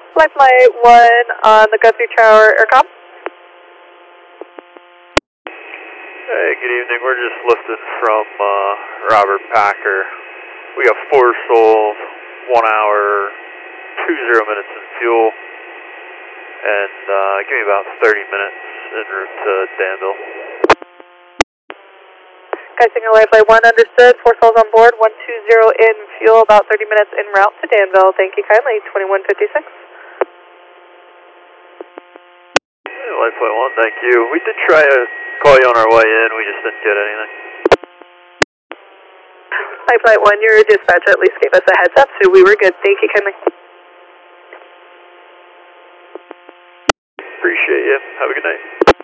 Flight Flight 1 on the Guthrie Tower AirCom. Hey, good evening. We're just lifting from Robert Packer. We got 4 souls, 1 hour, 20 minutes in fuel, and give me about 30 minutes en route to Danville. Signal Life Flight 1 understood. 4 souls on board. 120 in fuel. About 30 minutes en route to Danville. Thank you kindly. 2156. Hey, Life Flight 1, thank you. We did try to call you on our way in. We just didn't get anything. Life Flight 1, your dispatcher at least gave us a heads up, so we were good. Thank you kindly. Appreciate you. Have a good night.